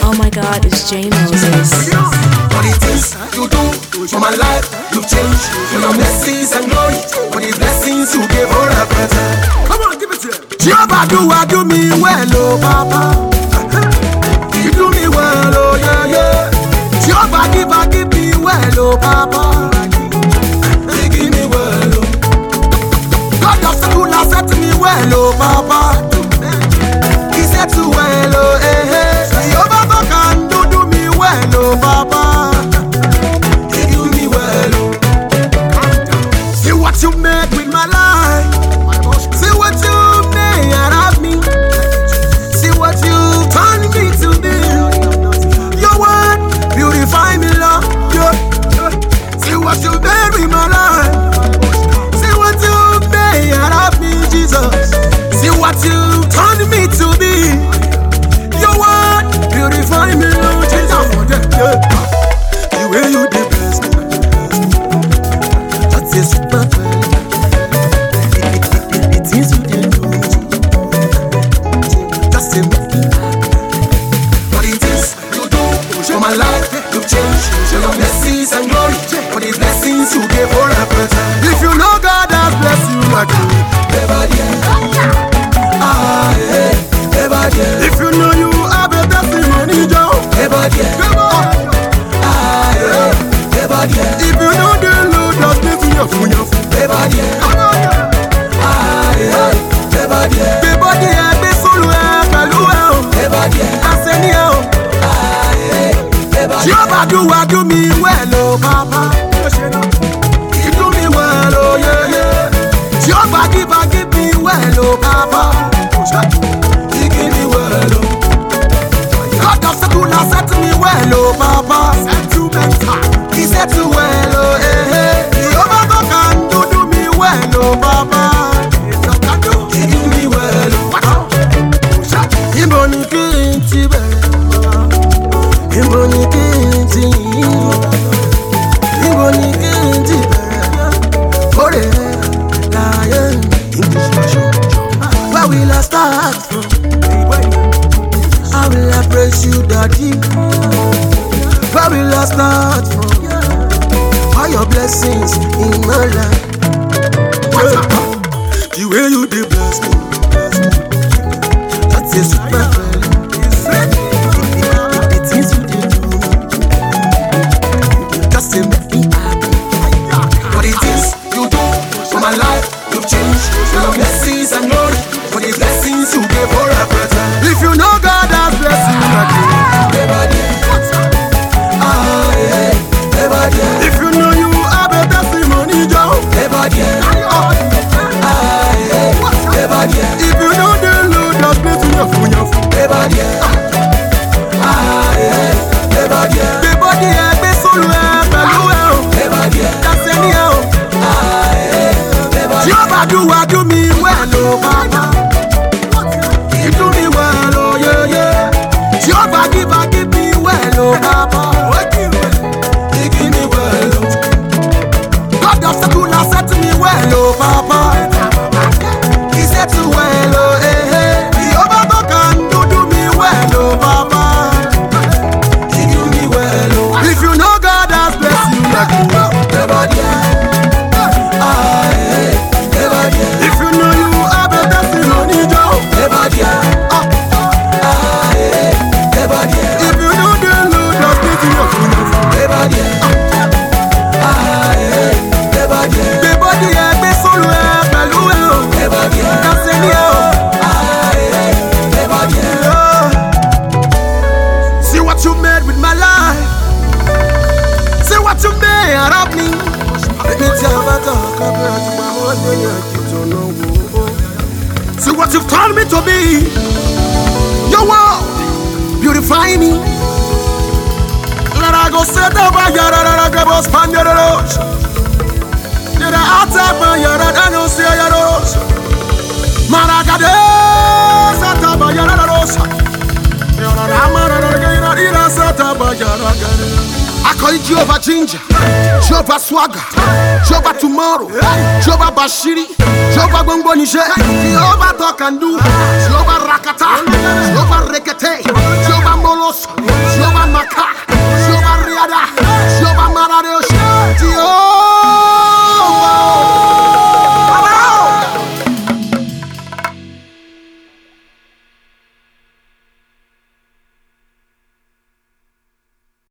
Oh my God, it's J Moses. For the things you do for my life, you've changed. For your blessings and glory, for the blessings you gave all a better. Come on, give it to him. Jehovah do me well, oh Papa. You do me well, oh yeah, yeah. Jehovah give me well, oh Papa. You give me well, oh. God of school has set me well, oh Papa. He said to well, oh eh eh. Jehovah can do me well, oh Papa. You do me well, oh. See what you made with my life. See what you made out of me. See what you turned me to be. Your word beautify me, Lord. See what you made with my life. See what you made out of me, Jesus. See what you turned me to be. Your word beautify me, Lord Jesus. The way you did bless me, that is super. The things you did do, just to make me happy. For the things you do for my life, you've changed. For your blessings and glory, for the blessings you gave for a better. If you know God has blessed you like you, if you know you have a testimony, Joe, if you know the Lord has blessed you, Jehovah do me well, oh Papa. You do me well, oh yeah, yeah. Jehovah give me well, oh Papa. You give me well, oh. God of school has set me well, oh Papa. He said to well, oh eh eh. Jehovah can do me well, oh Papa. You give me well, oh. Imboni kinti be, Imboni kinti, Imboni kinti be. For the lion, English version. Where will I start from? I will praise you, Daddy. Where will I start from? All your blessings in my life. The way you did bless me, that's a super friend. The things you did do, just to make me happy. For the things you do for my life, you've changed. For your blessings and glory, for the blessings you gave for a better. If you know God has blessed you, if you know you have a testimony, Joe, if you know the Lord has blessed you, Jehovah do me well, oh Papa. You do me well, oh yeah, yeah. Jehovah give me well, oh Papa. You give me well, oh. God of school has set me well, oh Papa. He said to well, oh eh eh. Jehovah can do me well, oh Papa. You give me well, oh. If you know God has blessed you like you, if you know you have a testimony, Joe, if you know the Lord has blessed you, see what you made with my life. See what you made out of me. See what you've turned me to be. Your world beautify me. Let I go set up a yard and I go spend your rose. Did I attack my yard and I don't see your rose? Maragade set up a yard and rose. I call it Jehovah Ginger, Jehovah Swagger, Jehovah Tomorrow, Jehovah Bashiri, Jehovah Gongonije, Jehovah Talk and Do, Jehovah Rakata, Jehovah Rekete, Jehovah Molo